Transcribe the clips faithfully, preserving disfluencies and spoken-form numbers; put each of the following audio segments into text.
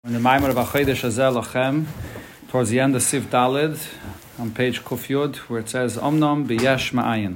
in the Maimer of Achodesh Hazeh Lachem, towards the end of Siv Dalid, on page Kuf Yud, where it says, Omnom b'yesh ma'ayin.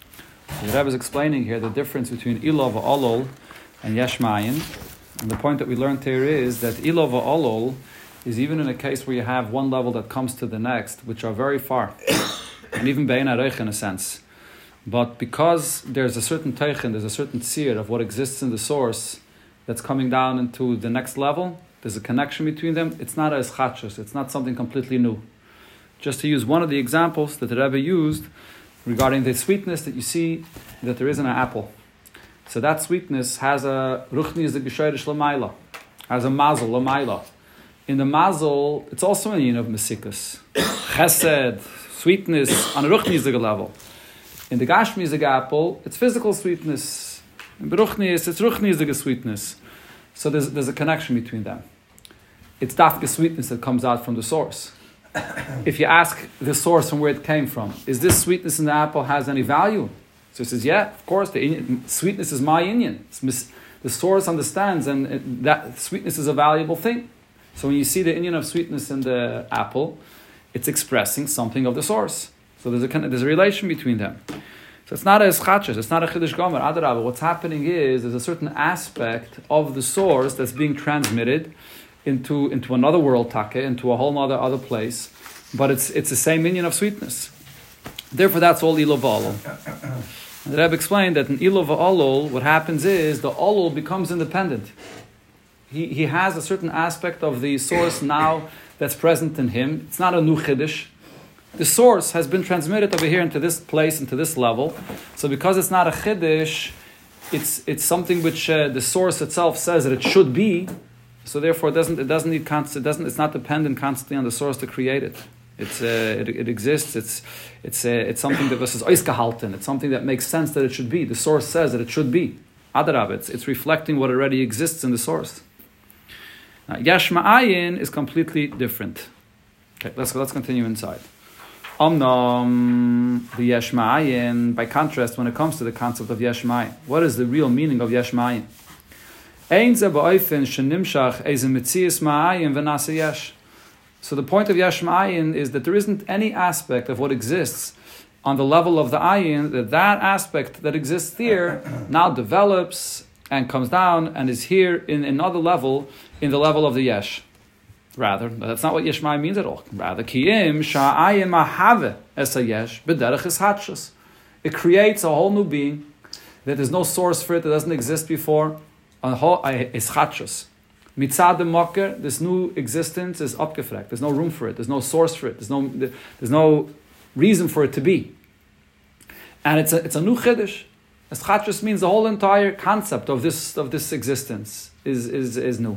So the Rebbe is explaining here the difference between Ilo v'olol and yesh ma'ayin. And the point that we learned here is that Ilo v'olol is even in a case where you have one level that comes to the next, which are very far, and even bein areich in a sense. But because there's a certain teichen, there's a certain tzir of what exists in the source that's coming down into the next level, there's a connection between them, it's not as chachos, it's not something completely new. Just to use one of the examples that the Rebbe used regarding the sweetness that you see that there is in an apple. So that sweetness has a ruchni is the gesheirish l'mayla, has a mazel l'mayla. In the mazel, it's also an yin of mesikus. Chesed, sweetness on a ruchni level. In the gashmi apple, it's physical sweetness. In beruchnis, it's ruchni sweetness. So there's, there's a connection between them. It's dafka sweetness that comes out from the source. If you ask the source from where it came from, is this sweetness in the apple has any value? So he says, yeah, of course, the Indian, sweetness is my Indian. Mis, the source understands, and it, that sweetness is a valuable thing. So when you see the Indian of sweetness in the apple, it's expressing something of the source. So there's a, there's a relation between them. So it's not a eschatches, it's not a chiddush gomer. Adarabah, what's happening is there's a certain aspect of the source that's being transmitted into, into another world, take, into a whole other other place, but it's it's the same minion of sweetness. Therefore, that's all Ilo v'olol. The Rebbe explained that in Ilo v'olol, what happens is the olol becomes independent. He he has a certain aspect of the source now that's present in him. It's not a new chiddush. The source has been transmitted over here into this place, into this level. So because it's not a chiddush, it's it's something which uh, the source itself says that it should be. So therefore, it doesn't it doesn't need constant. It doesn't. It's not dependent constantly on the source to create it. It's uh, it, it exists. It's it's uh, it's something that was oisgehalten. It's something that makes sense that it should be. The source says that it should be. Adarab, it's it's reflecting what already exists in the source. Now, yesh ma'ayin is completely different. Okay, let's let's continue inside. Omnom the yesh ma'ayin. By contrast, when it comes to the concept of yesh ma'ayin, what is the real meaning of yesh ma'ayin? Ein ze ba'ofen shenimshach ez metzias ma'ayin v'nasa yesh. So the point of yesh ma'ayin is that there isn't any aspect of what exists on the level of the ayin, that that aspect that exists here now develops and comes down and is here in another level, in the level of the yesh. Rather, but that's not what yesh ma'ayin means at all. Rather, kiyim sha'ayin mahave es yesh b'derech es hatshus. It creates a whole new being that there's no source for it, that doesn't exist before. A whole is hatshus. Mitzad the mocker, this new existence is abgefragt. There's no room for it. There's no source for it. There's no there's no reason for it to be. And it's a it's a new chiddush. As hatshus means the whole entire concept of this of this existence is is is new.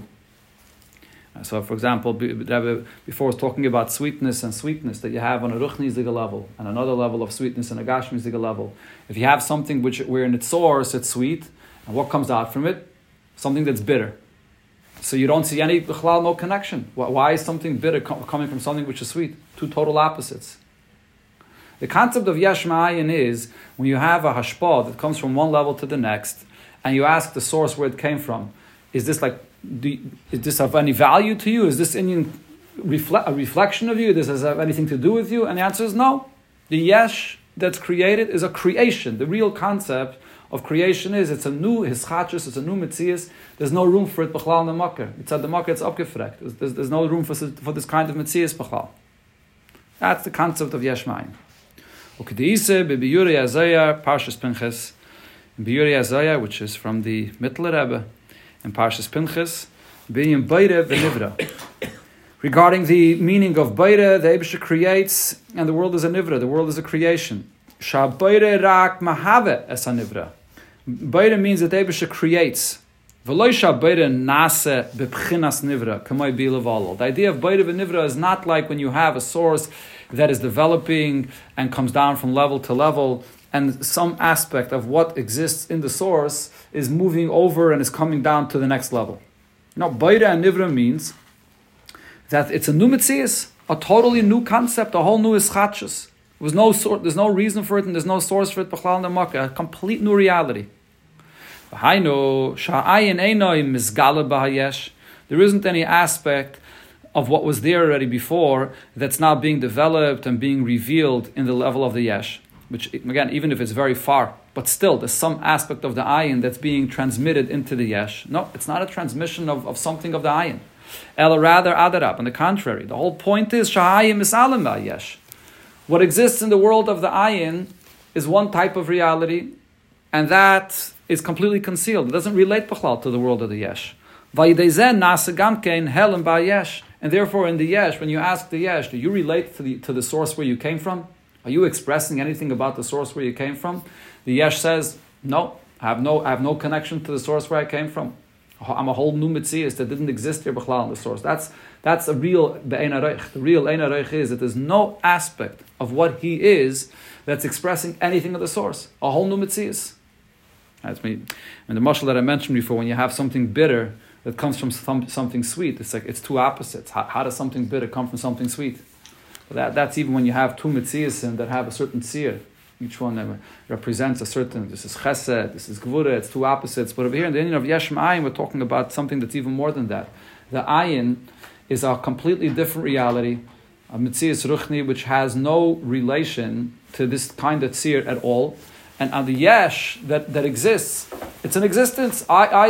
So, for example, before I was talking about sweetness and sweetness that you have on a ruchniziga level and another level of sweetness on a gashmiziga level. If you have something which where in its source it's sweet, and what comes out from it? Something that's bitter. So you don't see any no connection. Why is something bitter coming from something which is sweet? Two total opposites. The concept of yesh ma'ayin is when you have a hashpah that comes from one level to the next, and you ask the source where it came from. Is this like Do you, is this of any value to you? Is this Indian refle- a reflection of you? Does this have anything to do with you? And the answer is no. The yesh that's created is a creation. The real concept of creation is it's a new hischachus, it's a new metzias. There's no room for it b'chlal in the makkah. It's at the makkah, it's abgefragt. There's, there's no room for, for this kind of metzias b'chlal. That's the concept of yesh ma'ayin. Okay, the Ise b'biyurei Azayah, Parshas Pinchas, b'yurei Azayah, which is from the Mittler Rebbe, and Parshas Pinchas, being Beire v'nivra. Regarding the meaning of Beire, the Eibusha creates, and the world is a nivra, the world is a creation. Sha Beire rak mahave es a nivra. Beire means that the Eibusha creates. V'loi sha Beire nase b'pchinas nivra, kamoi bi'levalol. The idea of Beire v'nivra is not like when you have a source that is developing and comes down from level to level, and some aspect of what exists in the source is moving over and is coming down to the next level. Now, Beire and Nivra means that it's a new metzias, a totally new concept, a whole new ischatshus. There's no sor- there's no reason for it, and there's no source for it. B'chlal in the makkah, a complete new reality. The There isn't any aspect of what was there already before that's now being developed and being revealed in the level of the yesh. Which, again, even if it's very far, but still, there's some aspect of the ayin that's being transmitted into the yesh. No, it's not a transmission of, of something of the ayin. Ela rather adarab, on the contrary. The whole point is, shahayim misalim yesh. What exists in the world of the ayin is one type of reality, and that is completely concealed. It doesn't relate b'chlal to the world of the yesh. Vayidezen nasa gamkein helim ba yesh. And therefore, in the yesh, when you ask the yesh, do you relate to the to the source where you came from? Are you expressing anything about the source where you came from? The yesh says, no, I have no, I have no connection to the source where I came from. I'm a whole new mitzias that didn't exist here b'chlal in the source. That's that's a real be'ein hareich. The real ein hareich is that there's no aspect of what he is that's expressing anything of the source. A whole new mitzias. That's me. And the mashal that I mentioned before, when you have something bitter that comes from some, something sweet, it's like it's two opposites. How, how does something bitter come from something sweet? That, that's even when you have two mitzias that have a certain tzir. Each one represents a certain, this is chesed, this is gvura, it's two opposites. But over here in the Indian of yesh ma'ayin, we're talking about something that's even more than that. The ayin is a completely different reality, a mitzias ruchni, which has no relation to this kind of tzir at all. And on the yesh that, that exists, it's an existence. I, I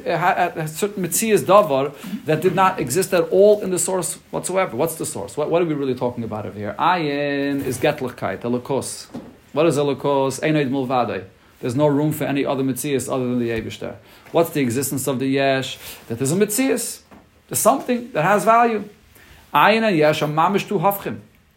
a certain mitzias davar that did not exist at all in the source whatsoever. What's the source? What, what are we really talking about over here? Ayin is getlichkeit, elokos. What is elokos? Einoid mulvadei. There's no room for any other mitzias other than the Eibishter. What's the existence of the yesh? That there's a mitzias. There's something that has value. Ayin and yesh are mamish tu hafchim.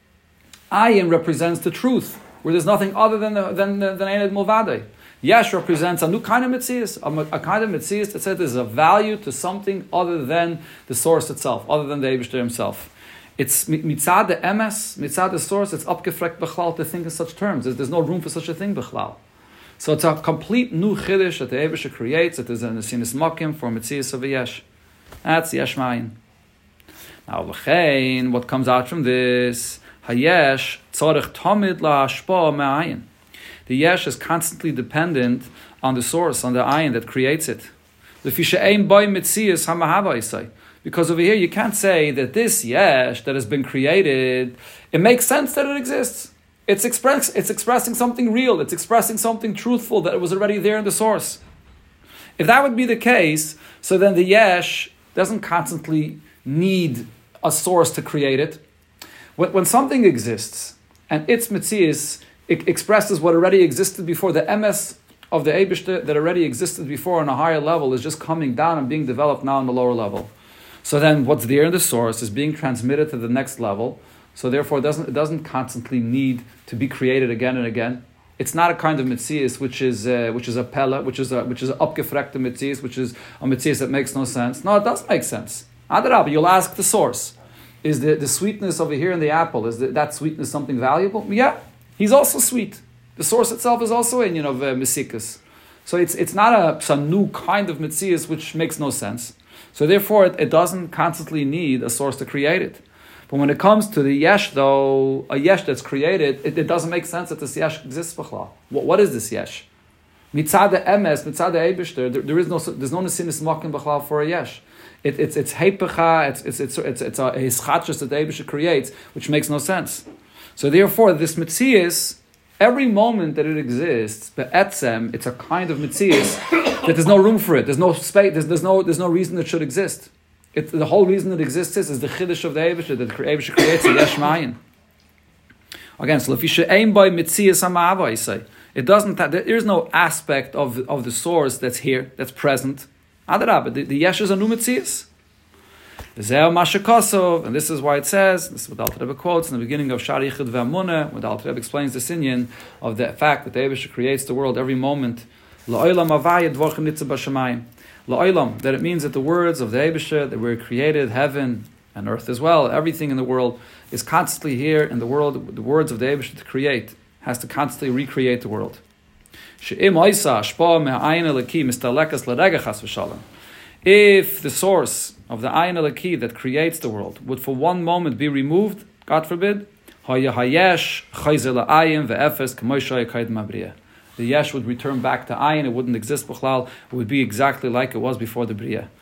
Ayin represents the truth, where there's nothing other than the, than than Einoid mulvadei. Yesh represents a new kind of mitzias, a, a kind of mitzias that says there's a value to something other than the source itself, other than the Eibishter himself. It's mitzad the emes, mitzad the source, it's upgefrekt b'chlal to think in such terms. There's, there's no room for such a thing b'chlal. So it's a complete new chiddush that the Eibishter creates, that there's an asinis makim for mitzias of a yesh. That's yesh ma'ayin. Now, l'chein, what comes out from this, hayesh tzorech tamid la'ashpa me'ayin. The yesh is constantly dependent on the source, on the ayin that creates it. L'fi she'ein boi mitzias hamahava isai. Because over here you can't say that this yesh that has been created, it makes sense that it exists. It's, express, it's expressing something real. It's expressing something truthful that was already there in the source. If that would be the case, so then the yesh doesn't constantly need a source to create it. When, when something exists and its mitzias, it expresses what already existed before, the emes of the Eibishter that already existed before on a higher level is just coming down and being developed now on the lower level. So then what's there in the source is being transmitted to the next level. So therefore it doesn't, it doesn't constantly need to be created again and again. It's not a kind of mitzias which is uh, which is a pella, which is a which is an upgefrekte mitzias, which is a mitzias that makes no sense. No, it does make sense. Adarabah, you'll ask the source. Is the, the sweetness over here in the apple, is the, that sweetness something valuable? Yeah, he's also sweet. The source itself is also in, you know, uh, mesikas. So it's it's not a some new kind of mitzias which makes no sense. So therefore, it, it doesn't constantly need a source to create it. But when it comes to the yesh, though, a yesh that's created, it, it doesn't make sense that this yesh exists b'chlal. What, what is this yesh? Mitzad the emes, mitzad the Eibishter, there, there is no there's no nesinis makim b'chlal for a yesh. It, it's it's heipecha, it's it's it's it's, it's a hischatshus that the Eibishter creates, which makes no sense. So therefore, this mitzias, every moment that it exists, be'etzem, it's a kind of mitzias that there's no room for it. There's no space. There's, there's no there's no reason it should exist. It, the whole reason it exists is, is the chiddush of the Eibishter, that the Eibishter creates a yesh ma'ayin. Again, so if aim by mitzias hama'ava, you say it doesn't. Have, there is no aspect of of the source that's here, that's present. Adarabah, the, the yesh is a new mitzias. And this is why it says, this is what the Alter Rebbe quotes in the beginning of Shari Yichud Ve'amunah, when the Alter Rebbe explains the inyan of the fact that the Eibishter creates the world every moment. La'olam avayed dvorchem nitzah b'shamayim. La'olam, that it means that the words of the Eibishter that were created, heaven and earth as well, everything in the world is constantly here in the world. The words of the Eibishter to create has to constantly recreate the world. She'im oisa ashpa me'ayin elaki mistalekas l'rega chas v'shalom. If the source of the ayin elaki that creates the world would for one moment be removed, God forbid, hayahayesh chayzer la'ayin ve'efes k'moishay kaid mabriya. The yesh would return back to ayin. It wouldn't exist b'chlal. It would be exactly like it was before the bria.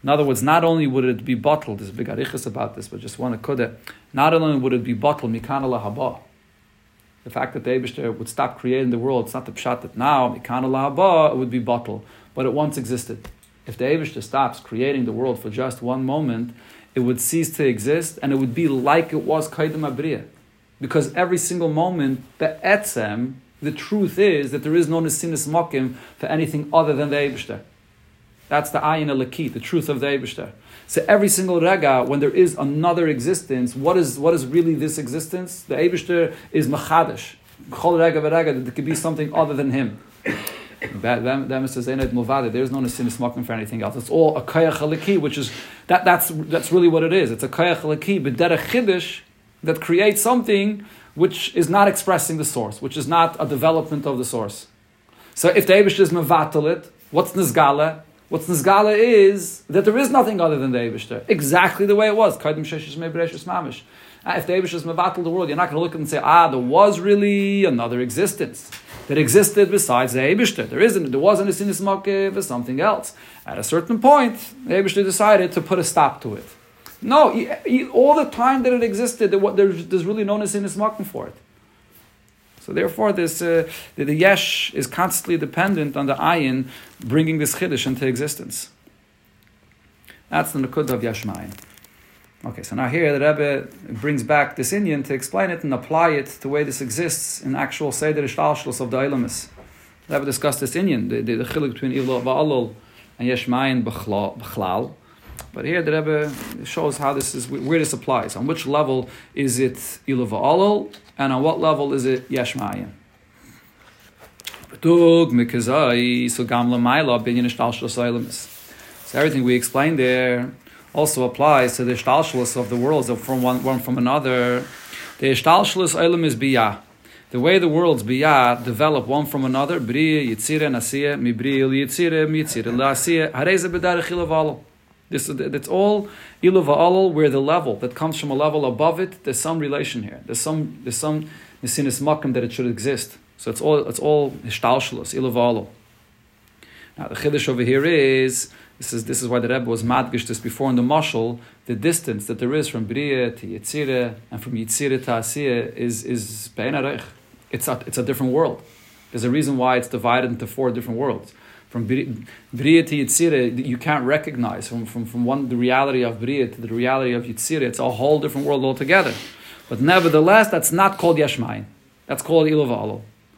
In other words, not only would it be bottled, there's a big arichas about this, but just one akudah, not only would it be bottled, mikana lahaba, the fact that the Eibishter would stop creating the world, it's not the pshat that now, mikana lahaba, it would be bottled, but it once existed. If the Eibishter stops creating the world for just one moment, it would cease to exist, and it would be like it was Kaidem Abriya. Because every single moment, the etzem, the truth is that there is no Nesinis Mokim for anything other than the Eibishter. That's the ayin alaki, the truth of the Eibishter. So every single rega, when there is another existence, what is what is really this existence? The Eibishter is machadash. Chol rega v'rega, that there could be something other than him. There's no nesinis makom for anything else. It's all a koyach alaki, which is that that's that's really what it is. It's a koyach alaki, b'derech chiddush, that creates something which is not expressing the source, which is not a development of the source. So if the Eibishter is mevatel, what's nizgala? What's nizgala is that there is nothing other than the Eibishter, exactly the way it was. Kaidem sheshes me'bereshus mamish. If the Eibishter is mevatel the world, you're not going to look and say, ah, there was really another existence that existed besides the Eibishter. There isn't. There wasn't a sinis makev or something else. At a certain point, the Eibishter decided to put a stop to it. No, he, he, all the time that it existed, there, there's, there's really no sinis makev for it. So therefore, this uh, the, the yesh is constantly dependent on the ayin bringing this chiddush into existence. That's the nakudah of yesh mayin. Okay, so now here the Rebbe brings back this inyan to explain it and apply it to the way this exists in actual seder ishtalshlus of the ilamis. The Rebbe discussed this inyan, the, the, the chiluk between ilo va'alol and yesh mayin b'chlal. But here the Rebbe shows how this is, where this applies. On which level is it ilo va'alol, and on what level is it yesh mayin? So everything we explained there also applies to the ishtalshlus of the worlds from one, one from another. The ishtalshlus olam is biyah. The way the worlds biyah develop one from another, briya, yitzira, nasiya, mi briya, yitzira, mi yitzira, lasiya, hareza b'darech ilav alol. This it's all ilav alol, where the level that comes from a level above it, there's some relation here. There's some there's some nesinis makom that it should exist. So it's all it's all ishtalshlus, ilav alol. Now the chiddush over here is This is this is why the Rebbe was madgish this before in the mashal. The distance that there is from Bria to Yitzira and from Yitzira to Asiya is is bein arech. It's a it's a different world. There's a reason why it's divided into four different worlds. From Bria to Yitzira, you can't recognize from, from, from one the reality of Bria to the reality of Yitzira. It's a whole different world altogether. But nevertheless, that's not called yesh mayin. That's called ilav alol.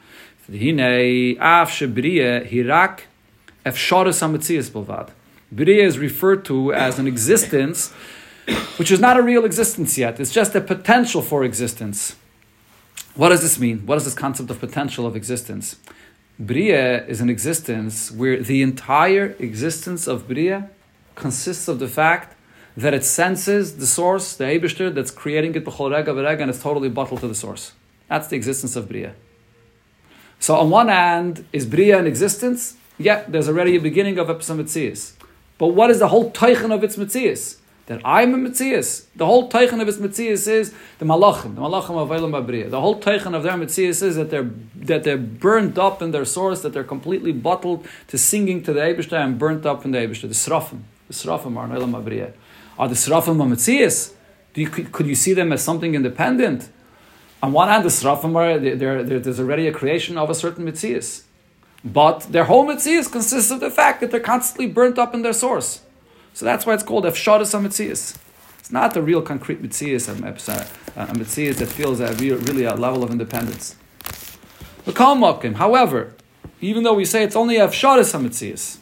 Hinei af shebriya hirak efsharas hametzias bilvad. Bria is referred to as an existence which is not a real existence yet. It's just a potential for existence. What does this mean? What is this concept of potential of existence? Bria is an existence where the entire existence of Bria consists of the fact that it senses the source, the Eibishter, that's creating it b'chol rega v'rega, and it's totally bottled to the source. That's the existence of Bria. So on one hand, is Bria an existence? Yeah, there's already a beginning of Epsom Metzias. But what is the whole teichen of its Metzias? That I'm a Metzias. The whole teichen of its Metzias is the Malachim, the Malachim of Eilam Abriya. The whole teichen of their Metzias is that they're that they're burnt up in their source, that they're completely bottled to singing to the Eibishter and burnt up in the Eibishter. The Srafim. The Srafim are in Eilam Abriya. Are the Srafim a Metzias? Do you, could, could you see them as something independent? On one hand, the Srafim are, they're, they're, there's already a creation of a certain Metzias. But their whole Metzias consists of the fact that they're constantly burnt up in their source. So that's why it's called Efshadas HaMetzias. It's not a real concrete Metzias, a, a Metzias that feels a real, really a level of independence. However, even though we say it's only Efshadas HaMetzias,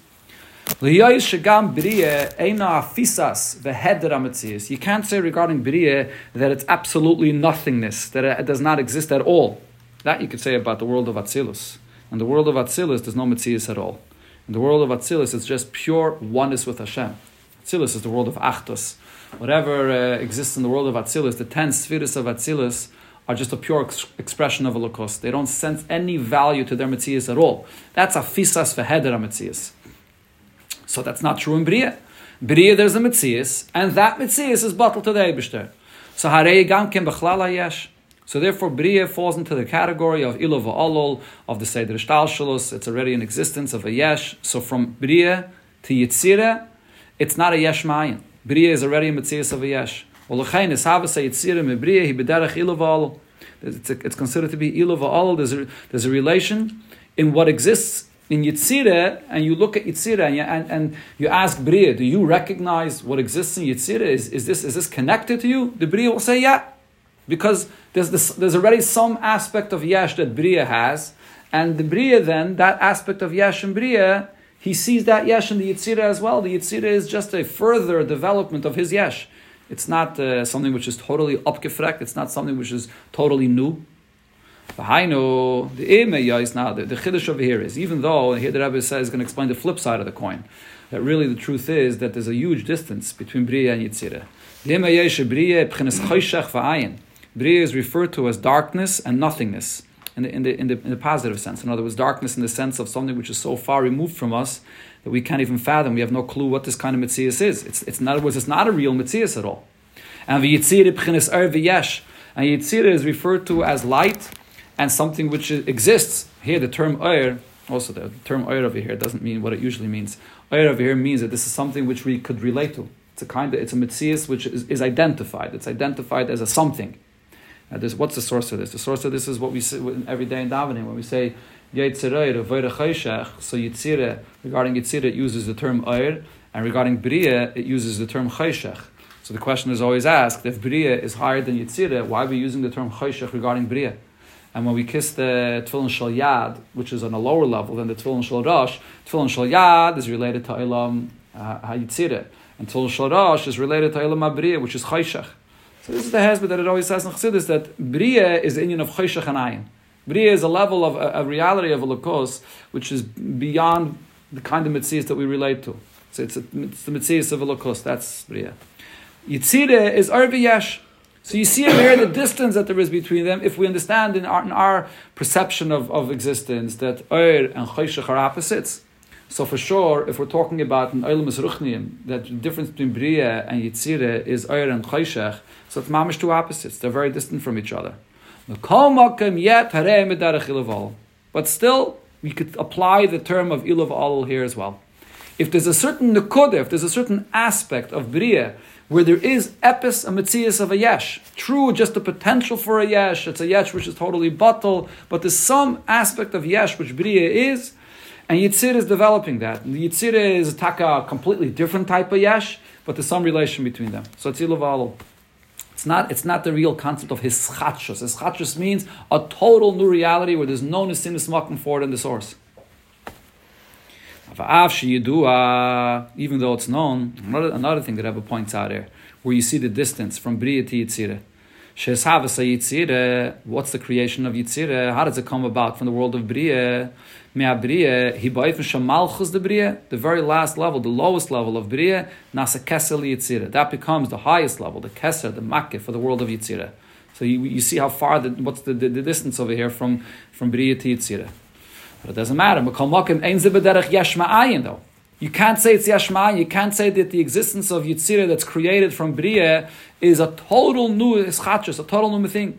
you can't say regarding Bria that it's absolutely nothingness, that it does not exist at all. That you could say about the world of Atzilus. In the world of Atzilus, there's no Metzias at all. In the world of Atzilus, it's just pure oneness with Hashem. Atzilus is the world of Achdus. Whatever uh, exists in the world of Atzilus, the ten spheres of Atzilus are just a pure ex- expression of Elokus. They don't sense any value to their Metzias at all. That's a fisas v'heder Metzias. So that's not true in Bria. Bria, there's a Metzias, and that Metzias is bottled to the Eibishter. So harei gam ken b'chlal hayesh. So therefore, Bria falls into the category of Ilav Va'alol, of the Seder Shtalshalus. It's already in existence of a Yesh. So from Bria to Yitzira, it's not a yesh ma'ayin. Bria is already a metzias of a yesh. It's, a, it's considered to be ilu va'al. There's a, there's a relation in what exists in Yitzirah, and you look at Yitzirah and you, and, and you ask Bria, do you recognize what exists in Yitzirah? Is, is, this, is this connected to you? The Bria will say, yeah. Because there's, this, there's already some aspect of Yesh that Bria has, and the Bria then, that aspect of Yesh and Bria, he sees that Yesh in the Yitzirah as well. The Yitzirah is just a further development of his Yesh. It's not uh, something which is totally upgefrekt. It's not something which is totally new. The Emeya now, the, the Chiddush over here is, even though, here the Rebbe says, is going to explain the flip side of the coin, that really the truth is that there's a huge distance between Bria and Yitzirah. The Emeya is Bria, B'chinas Choshech v'ayin. Bria is referred to as darkness and nothingness, in the, in, the, in, the, in the positive sense. In other words, darkness in the sense of something which is so far removed from us that we can't even fathom. We have no clue what this kind of Metzias is. It's, it's, in other words, it's not a real Metzias at all. And the Yitzirah B'chinas Er v'yesh. And Yitzirah is referred to as light and something which exists. Here the term Er, also the term Er over here doesn't mean what it usually means. Er over here means that this is something which we could relate to. It's a kind of, it's a Metzias which is, is identified. It's identified as a something. Now, this, what's the source of this? The source of this is what we say every day in davening when we say Yitzirah, so Yitzirah, regarding Yitzirah it uses the term Eir, and regarding Bria it uses the term Choshech. So the question is always asked, if Bria is higher than Yitzirah, why are we using the term Choshech regarding Bria? And when we kiss the Tefillin Shel Yad, which is on a lower level than the Tefillin Shel Rosh, Tefillin Shel Yad is related to Eilam HaYitzirah, and Tefillin Shel Rosh is related to Eilam HaBria, which is Choshech. So this is the hezbollah that it always says in Chassidus, that Bria is the union of Choshech and Ayin. Bria is a level of a, a reality of a Lakos which is beyond the kind of Metzias that we relate to. So it's, a, it's the Metzias of a Lakos, that's Bria. Yitzirah is Er v'yesh. So you see here the distance that there is between them. If we understand in our, in our perception of, of existence that Er and Choshech are opposites, so for sure, if we're talking about an Eilam Ruchniim, that the difference between Bria and Yitzirah is Er and Choshech, so it's mamish two opposites. They're very distant from each other. But still, we could apply the term of Ilav Alul here as well. If there's a certain nekudah, if there's a certain aspect of Bria where there is epis, a metzias of a yesh, true, just the potential for a yesh, it's a yesh which is totally batal, but there's some aspect of yesh which Bria is, and Yitzirah is developing that. And the Yitzirah is a completely different type of yesh, but there's some relation between them. So it's Ilav Alul. It's not, it's not the real concept of hischatshus. Hischatshus means a total new reality where there's no nesinus makom for it in the source. Even though it's known, another, another thing that Rebbe points out here, where you see the distance from Bria to Yitzirah. What's the creation of Yitzirah? How does it come about from the world of Bria? The very last level, the lowest level of Bria, Nasa Keser Yitzirah. That becomes the highest level, the Keser, the Makkah for the world of Yitzirah. So you, you see how far, the, what's the, the, the distance over here from, from Bria to Yitzirah. But it doesn't matter. Though. You can't say it's Yesh Ma'ayin. You can't say that the existence of Yitzirah that's created from Bria is a total new ischatchus, a total new thing.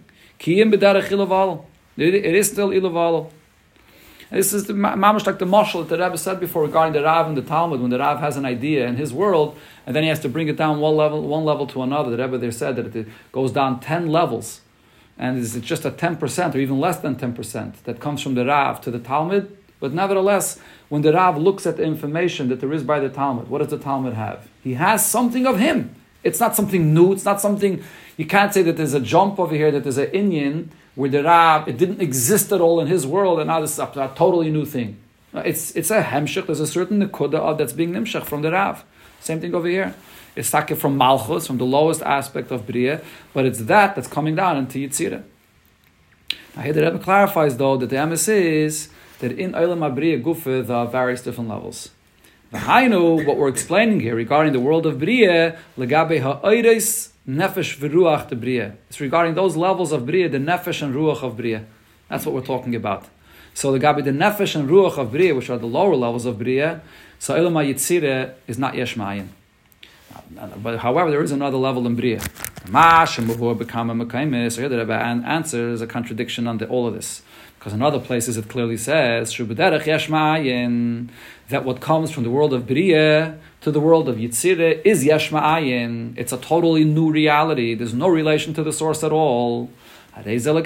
It is still Ilav Alul. This is the mamash like the mashal that the Rebbe said before regarding the Rav and the Talmud. When the Rav has an idea in his world, and then he has to bring it down one level, one level to another. The Rebbe there said that it goes down ten levels, and it's just a ten percent or even less than ten percent that comes from the Rav to the Talmud. But nevertheless, when the Rav looks at the information that there is by the Talmud, what does the Talmud have? He has something of him. It's not something new. It's not something, you can't say that there's a jump over here, that there's an inyan where the Rav, it didn't exist at all in his world, and now this is a, a totally new thing. It's it's a hemshech. There's a certain nekuda that's being nimshech from the Rav. Same thing over here. It's taken from Malchus, from the lowest aspect of Bria, but it's that that's coming down into Yitzirah. Now here the Rebbe clarifies though that the emes is that in Eilam HaBria Gufa there are various different levels. V'hainu, what we're explaining here regarding the world of Bria, legabe ha'oides nefesh v'ruach de Bria. It's regarding those levels of Bria, the nefesh and ruach of Bria. That's what we're talking about. So legabe the nefesh and ruach of Bria, which are the lower levels of Bria, so Eilam HaYitzirah is not Yesh Ma'ayin. But however, there is another level in Bria. Mash and before become a Mekaimis, or here the Rebbe answers a contradiction under all of this. Because in other places it clearly says, Shubaderech Yesh Ma'ayin, that what comes from the world of B'riyah to the world of Yitzirah is Yesh Ma'ayin. It's a totally new reality. There's no relation to the source at all. What it says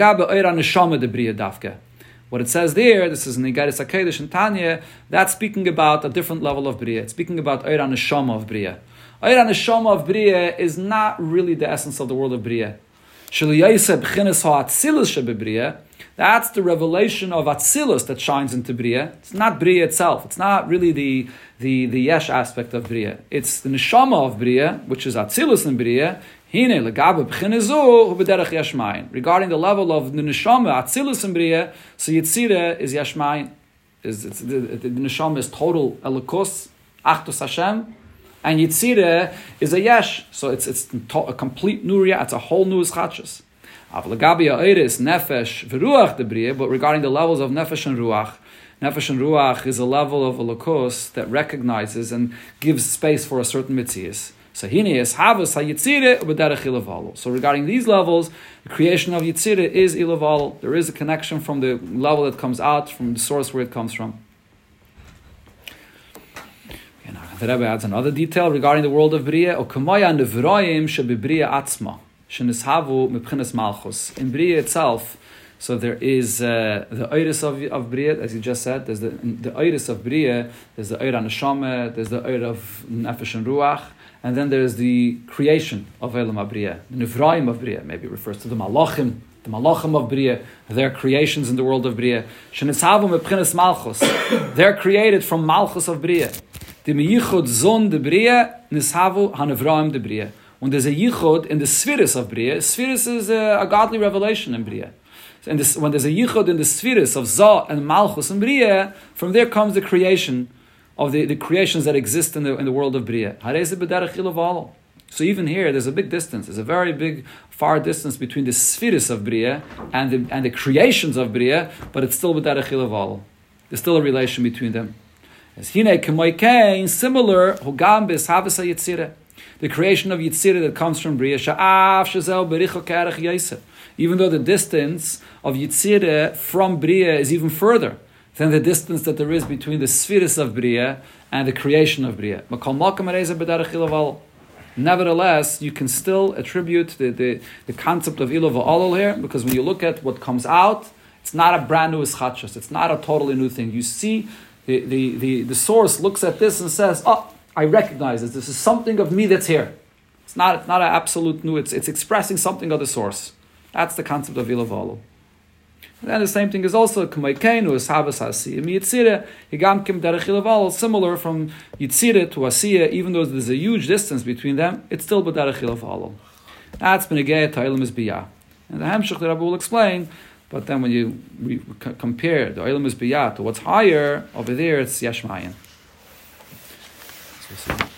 there, this is in Igaris HaKedesh and Tanya, that's speaking about a different level of B'riyah. It's speaking about Eir HaNeshama of B'riyah. Eir HaNeshama of B'riyah is not really the essence of the world of B'riyah. That's the revelation of Atzilus that shines into B'riyah. It's not B'riyah itself. It's not really the, the, the Yesh aspect of B'riyah. It's the Neshama of B'riyah, which is Atzilus in B'riyah. Regarding the level of the Neshama, Atzilus in B'riyah, so Yitzirah is Yesh Ma'ayin. Is, it's, the, the, the Neshama is total Elokus, Achdus Hashem, and Yitzirah is a Yesh. So it's, it's a complete new Riyah, it's a whole new Ischachus. But regarding the levels of Nefesh and Ruach, Nefesh and Ruach is a level of Elokus that recognizes and gives space for a certain Mitzias. So So regarding these levels, the creation of Yitzirah is Ilaval. There is a connection from the level that comes out, from the source where it comes from. The Rebbe adds another detail regarding the world of B'riyah. In B'riyah itself, so there is uh, the Eiris of, of B'riyah, as you just said, there's the, the Eiris of B'riyah, there's the Eir HaNeshama, there's the Eir of Nefesh and Ruach, and then there's the creation of Elam HaBriyah, the Nivraim of B'riyah, maybe it refers to the Malachim, the Malachim of B'riyah, their creations in the world of B'riyah. Shenishavu mepchinas Malchus, they're created from Malchus of B'riyah. The Meyichud Zon de B'riyah, Nishavu HaNivraim de B'riyah. When there's a yichud in the spheres of B'riyah, spheres is a, a godly revelation in B'riyah. So in this, when there's a yichud in the spheres of Zah and Malchus and B'riyah, from there comes the creation of the, the creations that exist in the in the world of B'riyah. So even here, there's a big distance. There's a very big, far distance between the spheres of B'riyah and the and the creations of B'riyah, but it's still b'derech hilaval. There's still a relation between them. As hine kemoikein, similar hogam b'eshavas hayitzirah. The creation of Yitzirah that comes from B'riyah, sha'af shazel bericho kerech yosef. Even though the distance of Yitzirah from B'riyah is even further than the distance that there is between the spheres of B'riyah and the creation of B'riyah. Nevertheless, you can still attribute the, the, the concept of Ilah V'Olol here, because when you look at what comes out, it's not a brand new Ischachos. It's not a totally new thing. You see, the, the, the, the source looks at this and says, oh, I recognize this. This is something of me that's here. It's not, it's not an absolute new. It's, it's expressing something of the source. That's the concept of Ilah V'Olol. And then the same thing is also K'maikeinu is Havas Hasiyah. Yitzirah Higam Kim Derech Ilah V'Olol, similar from Yitzirah to Hasiyah. Even though there's a huge distance between them, it's still B'derech Ilah V'Olol. That's B'negei Ta'ilim is Biyah. And the Hemshech the Rebbe will explain. But then when you re- compare the Olam is Biyah to what's higher over there, it's Yesh Ma'ayin. So